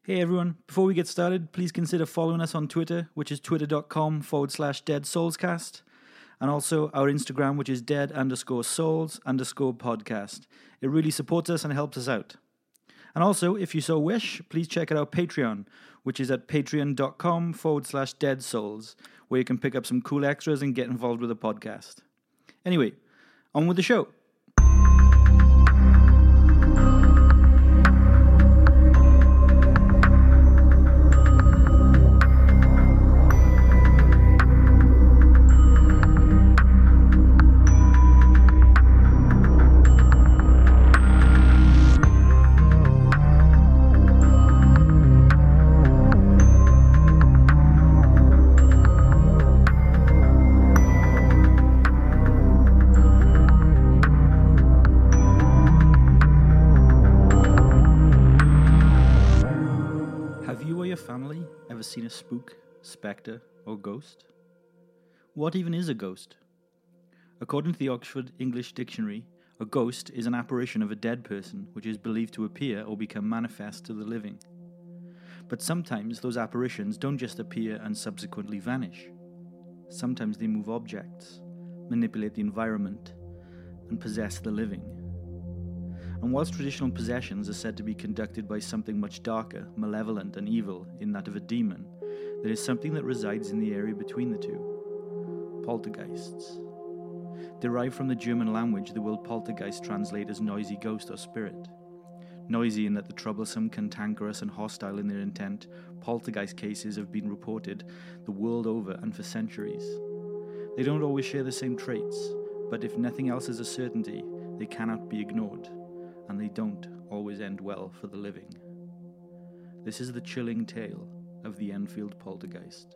Hey everyone, before we get started, please consider following us on Twitter, which is twitter.com/deadsoulscast, and also our Instagram, which is dead_souls_podcast. It really supports us and helps us out. And also, if you so wish, please check out our Patreon, which is at patreon.com/deadsouls, where you can pick up some cool extras and get involved with the podcast. Anyway, on with the show. Seen a spook, spectre, or ghost? What even is a ghost? According to the Oxford English Dictionary, a ghost is an apparition of a dead person which is believed to appear or become manifest to the living. But sometimes those apparitions don't just appear and subsequently vanish. Sometimes they move objects, manipulate the environment, and possess the living. And whilst traditional possessions are said to be conducted by something much darker, malevolent, and evil in that of a demon, there is something that resides in the area between the two: poltergeists. Derived from the German language, the word poltergeist translates as noisy ghost or spirit. Noisy in that the troublesome, cantankerous, and hostile in their intent, poltergeist cases have been reported the world over and for centuries. They don't always share the same traits, but if nothing else is a certainty, they cannot be ignored. And they don't always end well for the living. This is the chilling tale of the Enfield poltergeist.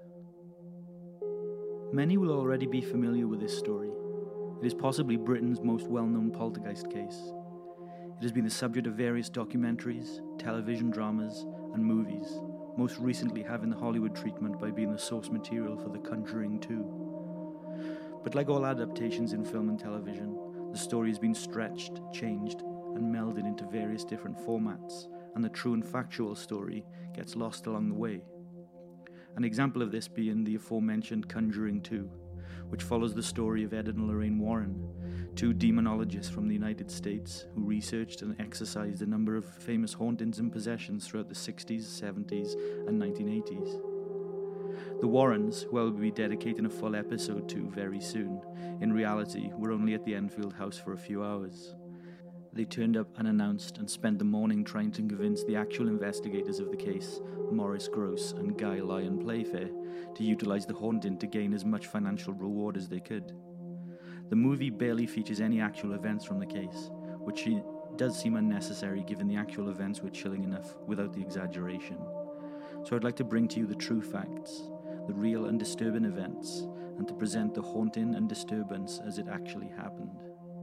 Many will already be familiar with this story. It is possibly Britain's most well-known poltergeist case. It has been the subject of various documentaries, television dramas, and movies, most recently having the Hollywood treatment by being the source material for The Conjuring 2. But like all adaptations in film and television, the story has been stretched, changed, and melded into various different formats, and the true and factual story gets lost along the way. An example of this being the aforementioned Conjuring 2, which follows the story of Ed and Lorraine Warren, two demonologists from the United States who researched and exorcised a number of famous hauntings and possessions throughout the 60s, 70s, and 1980s. The Warrens, who I will be dedicating a full episode to very soon, in reality were only at the Enfield house for a few hours. They turned up unannounced and spent the morning trying to convince the actual investigators of the case, Maurice Grosse and Guy Lyon Playfair, to utilise the haunting to gain as much financial reward as they could. The movie barely features any actual events from the case, which does seem unnecessary given the actual events were chilling enough without the exaggeration. So I'd like to bring to you the true facts, the real and disturbing events, and to present the haunting and disturbance as it actually happened.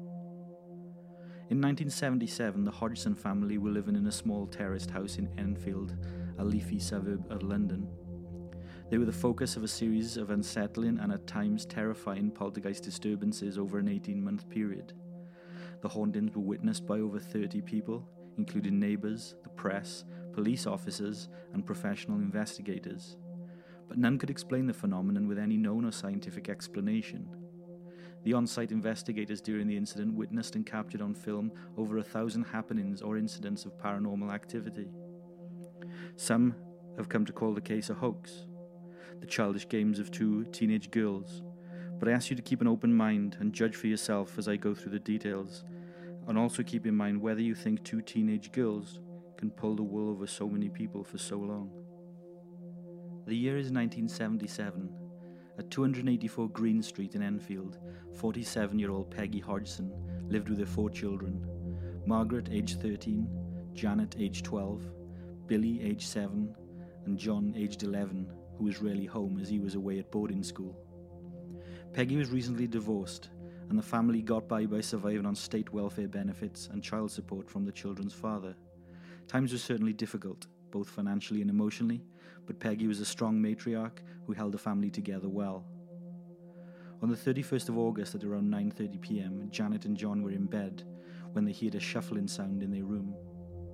In 1977, the Hodgson family were living in a small terraced house in Enfield, a leafy suburb of London. They were the focus of a series of unsettling and at times terrifying poltergeist disturbances over an 18-month period. The hauntings were witnessed by over 30 people, including neighbours, the press, police officers, and professional investigators. But none could explain the phenomenon with any known or scientific explanation. The on-site investigators during the incident witnessed and captured on film over 1,000 happenings or incidents of paranormal activity. Some have come to call the case a hoax, the childish games of two teenage girls, but I ask you to keep an open mind and judge for yourself as I go through the details, and also keep in mind whether you think two teenage girls can pull the wool over so many people for so long. The year is 1977. At 284 Green Street in Enfield, 47-year-old Peggy Hodgson lived with her 4 children: Margaret, aged 13, Janet, aged 12, Billy, aged 7, and John, aged 11, who was rarely home as he was away at boarding school. Peggy was recently divorced, and the family got by surviving on state welfare benefits and child support from the children's father. Times were certainly difficult, both financially and emotionally, but Peggy was a strong matriarch who held the family together well. On the 31st of August at around 9:30 p.m, Janet and John were in bed when they heard a shuffling sound in their room.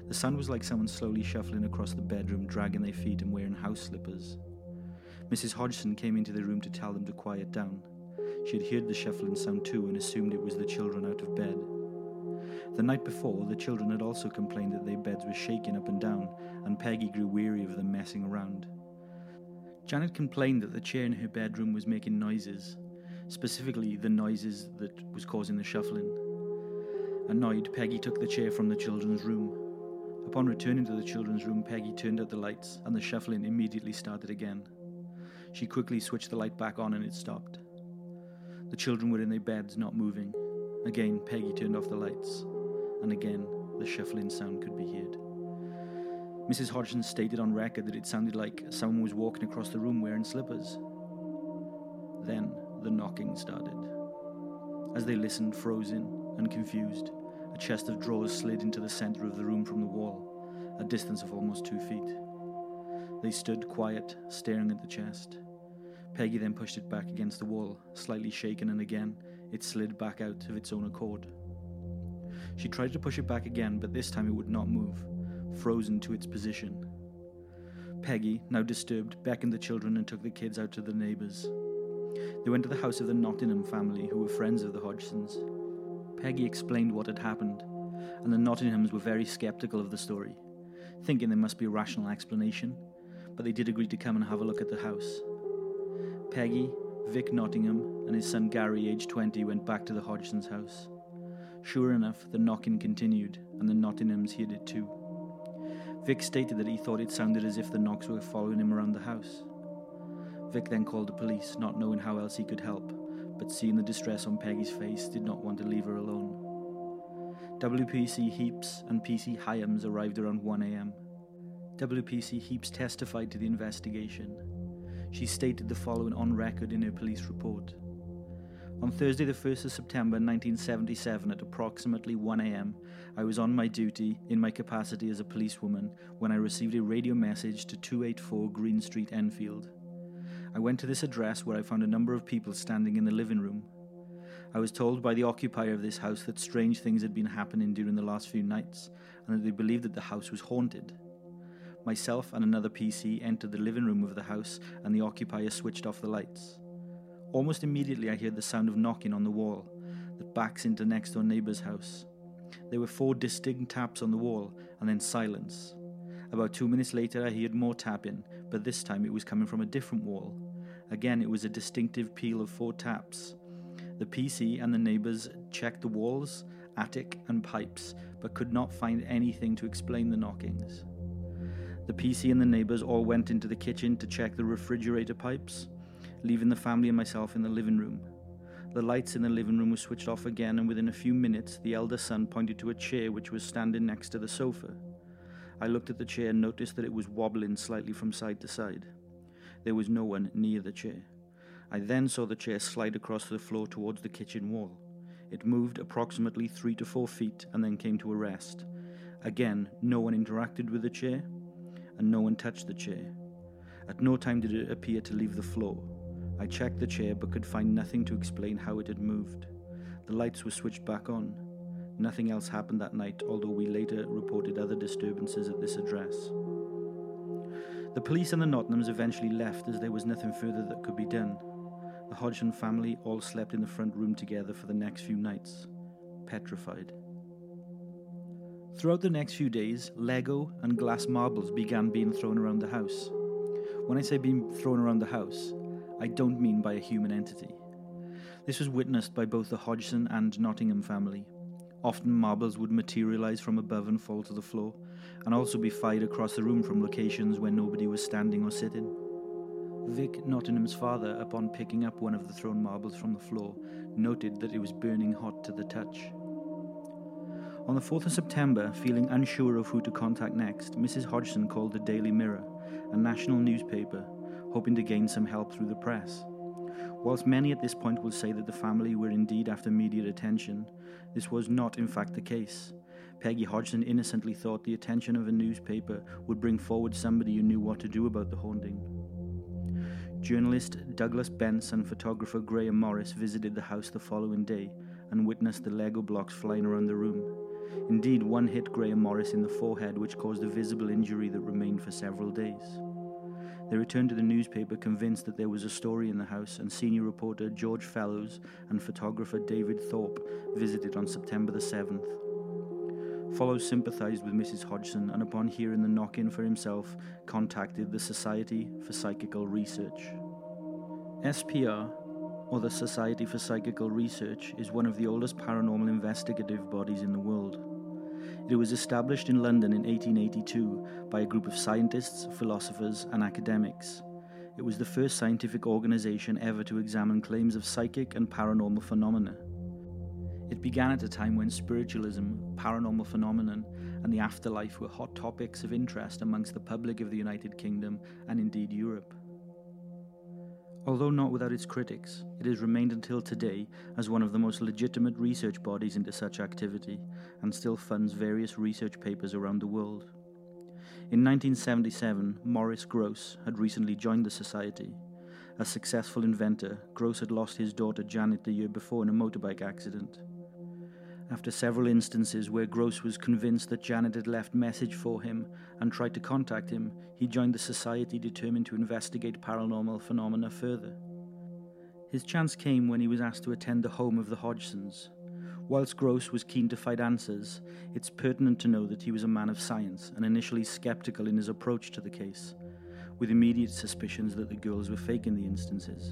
The sound was like someone slowly shuffling across the bedroom, dragging their feet and wearing house slippers. Mrs. Hodgson came into the room to tell them to quiet down. She had heard the shuffling sound too and assumed it was the children out of bed. The night before, the children had also complained that their beds were shaking up and down, and Peggy grew weary of them messing around. Janet complained that the chair in her bedroom was making noises, specifically the noises that was causing the shuffling. Annoyed, Peggy took the chair from the children's room. Upon returning to the children's room, Peggy turned out the lights, and the shuffling immediately started again. She quickly switched the light back on and it stopped. The children were in their beds, not moving. Again, Peggy turned off the lights, and again, the shuffling sound could be heard. Mrs. Hodgson stated on record that it sounded like someone was walking across the room wearing slippers. Then, the knocking started. As they listened, frozen and confused, a chest of drawers slid into the center of the room from the wall, a distance of almost 2 feet. They stood quiet, staring at the chest. Peggy then pushed it back against the wall, slightly shaken, and again, it slid back out of its own accord. She tried to push it back again, but this time it would not move, frozen to its position. Peggy, now disturbed, beckoned the children and took the kids out to the neighbours. They went to the house of the Nottingham family, who were friends of the Hodgsons. Peggy explained what had happened, and the Nottinghams were very sceptical of the story, thinking there must be a rational explanation, but they did agree to come and have a look at the house. Peggy, Vic Nottingham, and his son Gary, aged 20, went back to the Hodgsons' house. Sure enough, the knocking continued, and the Nottinghams heard it too. Vic stated that he thought it sounded as if the knocks were following him around the house. Vic then called the police, not knowing how else he could help, but seeing the distress on Peggy's face, did not want to leave her alone. WPC Heaps and PC Hyams arrived around 1 a.m. WPC Heaps testified to the investigation. She stated the following on record in her police report. On Thursday the 1st of September 1977 at approximately 1 a.m, I was on my duty in my capacity as a policewoman when I received a radio message to 284 Green Street, Enfield. I went to this address where I found a number of people standing in the living room. I was told by the occupier of this house that strange things had been happening during the last few nights and that they believed that the house was haunted. Myself and another PC entered the living room of the house and the occupier switched off the lights. Almost immediately I heard the sound of knocking on the wall that backs into next door neighbour's house. There were 4 distinct taps on the wall and then silence. About 2 minutes later I heard more tapping, but this time it was coming from a different wall. Again it was a distinctive peal of 4 taps. The PC and the neighbours checked the walls, attic and pipes, but could not find anything to explain the knockings. The PC and the neighbours all went into the kitchen to check the refrigerator pipes, leaving the family and myself in the living room. The lights in the living room were switched off again, and within a few minutes the elder son pointed to a chair which was standing next to the sofa. I looked at the chair and noticed that it was wobbling slightly from side to side. There was no one near the chair. I then saw the chair slide across the floor towards the kitchen wall. It moved approximately 3 to 4 feet and then came to a rest. Again, no one interacted with the chair, and no one touched the chair. At no time did it appear to leave the floor. I checked the chair but could find nothing to explain how it had moved. The lights were switched back on. Nothing else happened that night, although we later reported other disturbances at this address. The police and the Nottinghams eventually left as there was nothing further that could be done. The Hodgson family all slept in the front room together for the next few nights, petrified. Throughout the next few days, Lego and glass marbles began being thrown around the house. When I say being thrown around the house, I don't mean by a human entity. This was witnessed by both the Hodgson and Nottingham family. Often marbles would materialise from above and fall to the floor, and also be fired across the room from locations where nobody was standing or sitting. Vic Nottingham's father, upon picking up one of the thrown marbles from the floor, noted that it was burning hot to the touch. On the 4th of September, feeling unsure of who to contact next, Mrs. Hodgson called the Daily Mirror, a national newspaper, hoping to gain some help through the press. Whilst many at this point will say that the family were indeed after immediate attention, this was not in fact the case. Peggy Hodgson innocently thought the attention of a newspaper would bring forward somebody who knew what to do about the haunting. Journalist Douglas Bence and photographer Graham Morris visited the house the following day and witnessed the Lego blocks flying around the room. Indeed, one hit Graham Morris in the forehead, which caused a visible injury that remained for several days. They returned to the newspaper convinced that there was a story in the house, and senior reporter George Fellows and photographer David Thorpe visited on September the 7th. Fellows sympathized with Mrs. Hodgson, and upon hearing the knock-in for himself, contacted the Society for Psychical Research. SPR, or the Society for Psychical Research, is one of the oldest paranormal investigative bodies in the world. It was established in London in 1882 by a group of scientists, philosophers, and academics. It was the first scientific organization ever to examine claims of psychic and paranormal phenomena. It began at a time when spiritualism, paranormal phenomenon, and the afterlife were hot topics of interest amongst the public of the United Kingdom and indeed Europe. Although not without its critics, it has remained until today as one of the most legitimate research bodies into such activity, and still funds various research papers around the world. In 1977, Maurice Grosse had recently joined the Society. A successful inventor, Grosse had lost his daughter Janet the year before in a motorbike accident. After several instances where Grosse was convinced that Janet had left message for him and tried to contact him, he joined the Society determined to investigate paranormal phenomena further. His chance came when he was asked to attend the home of the Hodgsons. Whilst Grosse was keen to find answers, it's pertinent to know that he was a man of science and initially skeptical in his approach to the case, with immediate suspicions that the girls were faking the instances.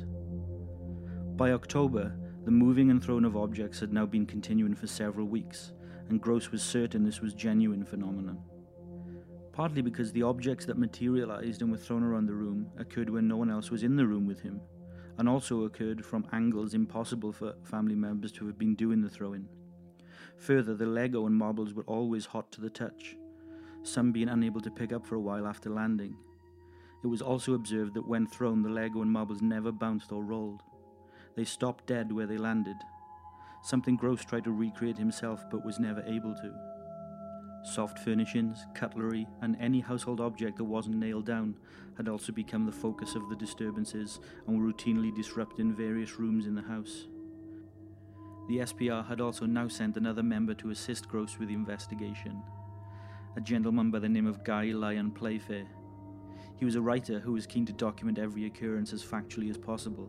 By October, the moving and throwing of objects had now been continuing for several weeks, and Grosse was certain this was genuine phenomenon. Partly because the objects that materialized and were thrown around the room occurred when no one else was in the room with him, and also occurred from angles impossible for family members to have been doing the throwing. Further, the Lego and marbles were always hot to the touch, some being unable to pick up for a while after landing. It was also observed that when thrown, the Lego and marbles never bounced or rolled. They stopped dead where they landed, something Grosse tried to recreate himself but was never able to. Soft furnishings, cutlery, and any household object that wasn't nailed down had also become the focus of the disturbances and were routinely disrupting various rooms in the house. The SPR had also now sent another member to assist Grosse with the investigation, a gentleman by the name of Guy Lyon Playfair. He was a writer who was keen to document every occurrence as factually as possible.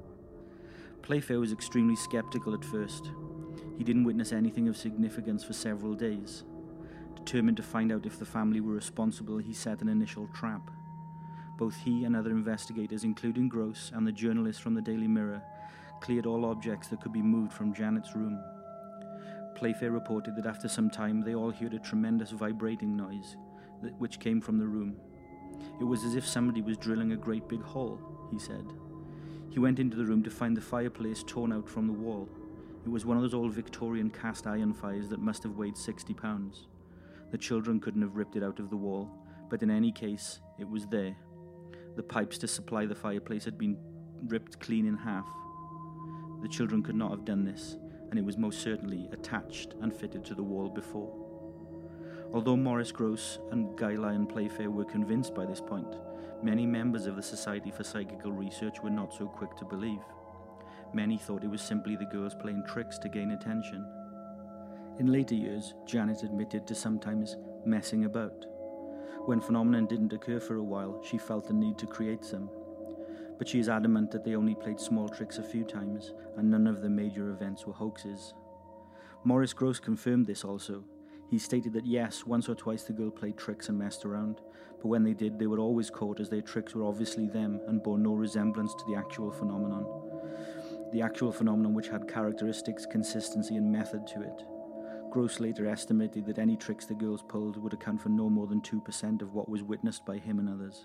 Playfair was extremely skeptical at first. He didn't witness anything of significance for several days. Determined to find out if the family were responsible, he set an initial trap. Both he and other investigators, including Grosse and the journalist from the Daily Mirror, cleared all objects that could be moved from Janet's room. Playfair reported that after some time they all heard a tremendous vibrating noise, which came from the room. It was as if somebody was drilling a great big hole, he said. He went into the room to find the fireplace torn out from the wall. It was one of those old Victorian cast iron fires that must have weighed 60 pounds. The children couldn't have ripped it out of the wall, but in any case, it was there. The pipes to supply the fireplace had been ripped clean in half. The children could not have done this, and it was most certainly attached and fitted to the wall before. Although Maurice Grosse and Guy Lyon Playfair were convinced by this point, many members of the Society for Psychical Research were not so quick to believe. Many thought it was simply the girls playing tricks to gain attention. In later years, Janet admitted to sometimes messing about. When phenomenon didn't occur for a while, she felt the need to create some. But she is adamant that they only played small tricks a few times, and none of the major events were hoaxes. Maurice Grosse confirmed this also. He stated that yes, once or twice the girl played tricks and messed around, but when they did, they were always caught as their tricks were obviously them and bore no resemblance to the actual phenomenon. The actual phenomenon which had characteristics, consistency and method to it. Grosse later estimated that any tricks the girls pulled would account for no more than 2% of what was witnessed by him and others.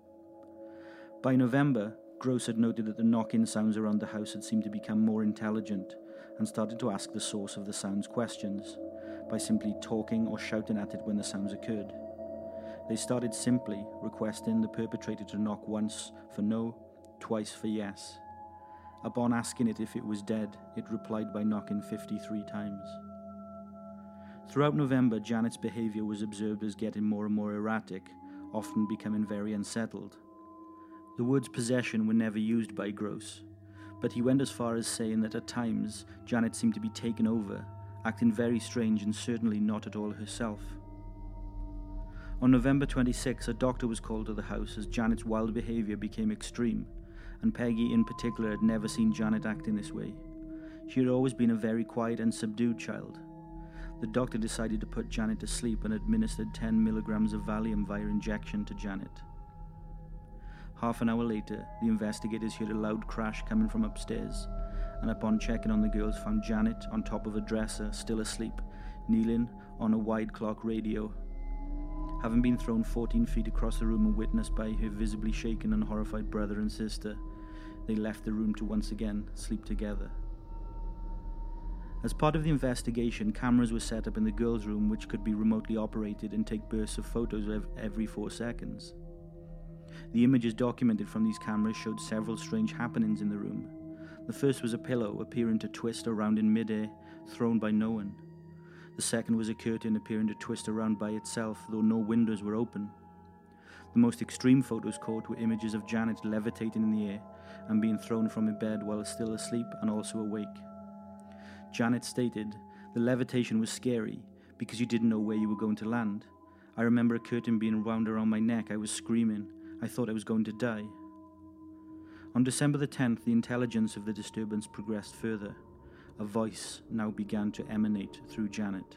By November, Grosse had noted that the knock-in sounds around the house had seemed to become more intelligent and started to ask the source of the sounds questions by simply talking or shouting at it when the sounds occurred. They started simply, requesting the perpetrator to knock once for no, twice for yes. Upon asking it if it was dead, it replied by knocking 53 times. Throughout November, Janet's behavior was observed as getting more and more erratic, often becoming very unsettled. The words possession were never used by Grosse, but he went as far as saying that at times Janet seemed to be taken over acting very strange and certainly not at all herself. On November 26, a doctor was called to the house as Janet's wild behaviour became extreme, and Peggy in particular had never seen Janet act in this way. She had always been a very quiet and subdued child. The doctor decided to put Janet to sleep and administered 10 milligrams of Valium via injection to Janet. Half an hour later, the investigators heard a loud crash coming from upstairs, and upon checking on the girls found Janet on top of a dresser, still asleep, kneeling on a wide clock radio. Having been thrown 14 feet across the room and witnessed by her visibly shaken and horrified brother and sister, they left the room to once again sleep together. As part of the investigation, cameras were set up in the girls' room which could be remotely operated and take bursts of photos every 4 seconds. The images documented from these cameras showed several strange happenings in the room. The first was a pillow appearing to twist around in midair, thrown by no one. The second was a curtain appearing to twist around by itself, though no windows were open. The most extreme photos caught were images of Janet levitating in the air and being thrown from her bed while still asleep and also awake. Janet stated, "The levitation was scary because you didn't know where you were going to land. I remember a curtain being wound around my neck. I was screaming. I thought I was going to die." On December the 10th, the intelligence of the disturbance progressed further. A voice now began to emanate through Janet.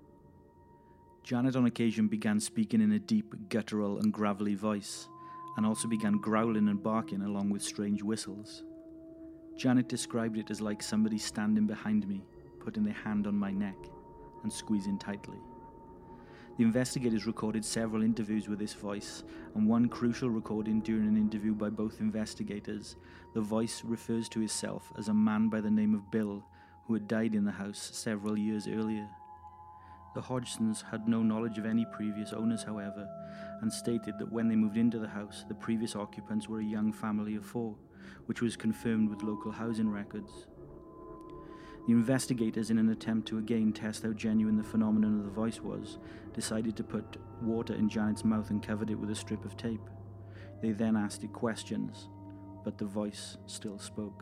Janet on occasion began speaking in a deep, guttural and gravelly voice, and also began growling and barking along with strange whistles. Janet described it as like somebody standing behind me, putting their hand on my neck and squeezing tightly. The investigators recorded several interviews with this voice, and one crucial recording during an interview by both investigators, the voice refers to himself as a man by the name of Bill, who had died in the house several years earlier. The Hodgsons had no knowledge of any previous owners, however, and stated that when they moved into the house, the previous occupants were a young family of 4, which was confirmed with local housing records. The investigators, in an attempt to again test how genuine the phenomenon of the voice was, decided to put water in Janet's mouth and covered it with a strip of tape. They then asked it questions, but the voice still spoke.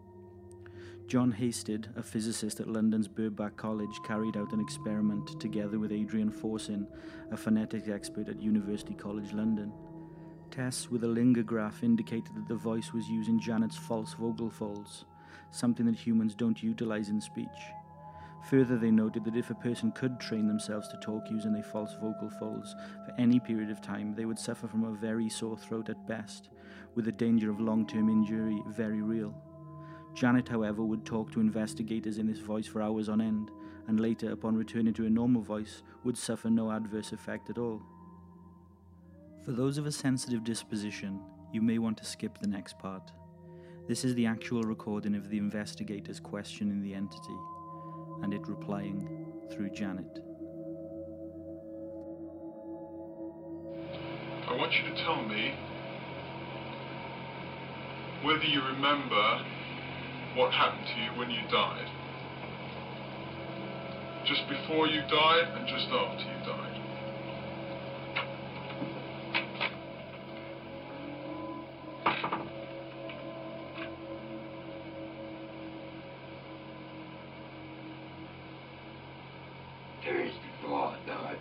John Hasted, a physicist at London's Birkbeck College, carried out an experiment together with Adrian Forsin, a phonetics expert at University College London. Tests with a lingograph indicated that the voice was using Janet's false vocal folds, something that humans don't utilize in speech. Further, they noted that if a person could train themselves to talk using their false vocal folds for any period of time, they would suffer from a very sore throat at best, with the danger of long-term injury very real. Janet, however, would talk to investigators in this voice for hours on end, and later, upon returning to a normal voice, would suffer no adverse effect at all. For those of a sensitive disposition, you may want to skip the next part. This is the actual recording of the investigators questioning the entity, and it replying through Janet. I want you to tell me whether you remember what happened to you when you died. Just before you died and just after you died. Days before I died,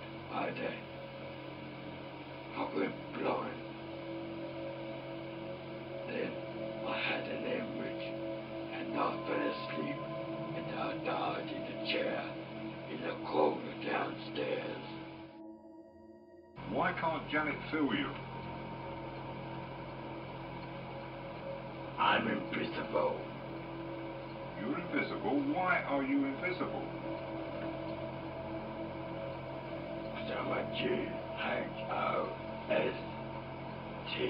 I went blind. Then I had an hemorrhage, and I fell asleep, and I died in a chair in the corner downstairs. Why can't Janet feel you? I'm invisible. You're invisible? Why are you invisible? I'm a G-H-O-S-T.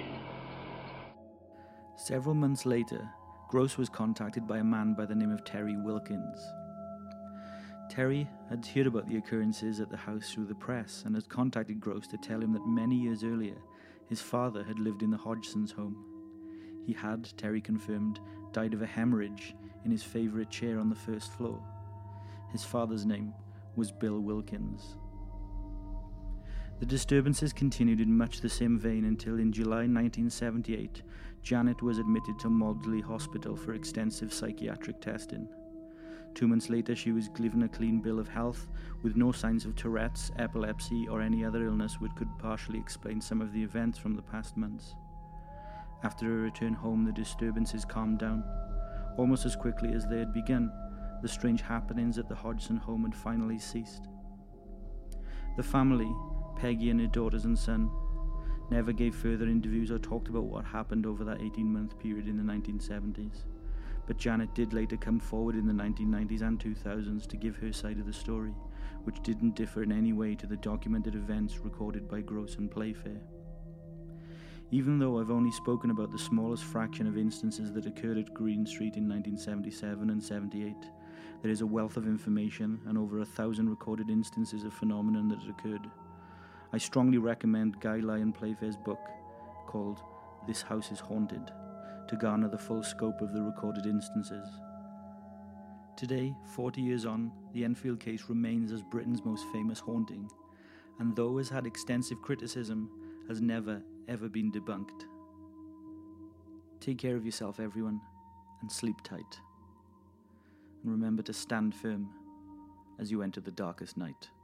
Several months later, Gross was contacted by a man by the name of Terry Wilkins. Terry had heard about the occurrences at the house through the press and had contacted Gross to tell him that many years earlier, his father had lived in the Hodgsons' home. He had, Terry confirmed, died of a hemorrhage in his favourite chair on the first floor. His father's name was Bill Wilkins. The disturbances continued in much the same vein until in July 1978, Janet was admitted to Maudsley Hospital for extensive psychiatric testing. 2 months later, she was given a clean bill of health with no signs of Tourette's, epilepsy, or any other illness which could partially explain some of the events from the past months. After her return home, the disturbances calmed down. Almost as quickly as they had begun, the strange happenings at the Hodgson home had finally ceased. The family, Peggy and her daughters and son, never gave further interviews or talked about what happened over that 18-month period in the 1970s. But Janet did later come forward in the 1990s and 2000s to give her side of the story, which didn't differ in any way to the documented events recorded by Gross and Playfair. Even though I've only spoken about the smallest fraction of instances that occurred at Green Street in 1977 and 78, there is a wealth of information and over 1,000 recorded instances of phenomenon that had occurred. I strongly recommend Guy Lyon Playfair's book called This House is Haunted to garner the full scope of the recorded instances. Today, 40 years on, the Enfield case remains as Britain's most famous haunting, and though has had extensive criticism, has never, ever been debunked. Take care of yourself, everyone, and sleep tight. And remember to stand firm as you enter the darkest night.